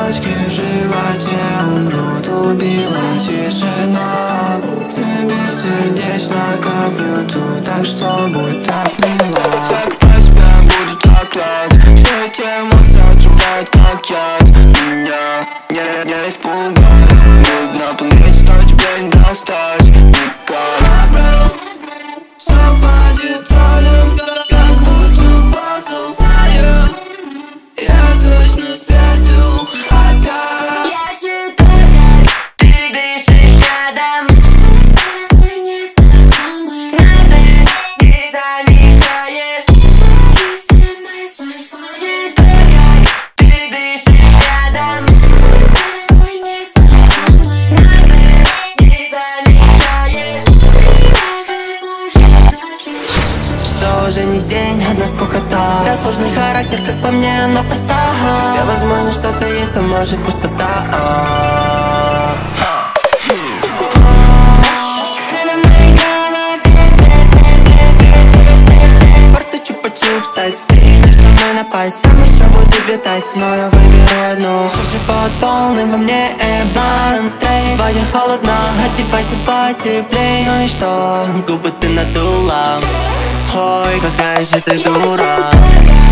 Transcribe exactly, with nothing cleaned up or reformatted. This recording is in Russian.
точки в животе умрут, убила тишина. Ты бессердечно, как в юту, так что будь так мила. Так по тебе будет заклад, все эти эмоции отрубают как яд. Меня не, не испугать, будь на планете, но тебе не достать никак. Забрал все по деталям, как будто пазл, знаю. Я точно спятил опять. Я читаю, как ты дышишь рядом. Мы с тобой не знакомы, но ты не замечаешь. Если мы с Wi-Fi. Читаю, как ты дышишь рядом. Мы с тобой не знакомы, но ты не замечаешь. Ты так можешь. Что уже не день, одна скукота. Да, сложный характер, как по мне, но проста. В тебе возможно что-то есть, а может пустота. Порты чупа-чуп стать, приедешь со мной на пать. Там еще буду летать, но я выберу одну. Шиши под полным во мне баланс трейд. Сегодня холодно, одевайся потеплей. Ну и что, губы ты надула. Ой, какая же ты дура.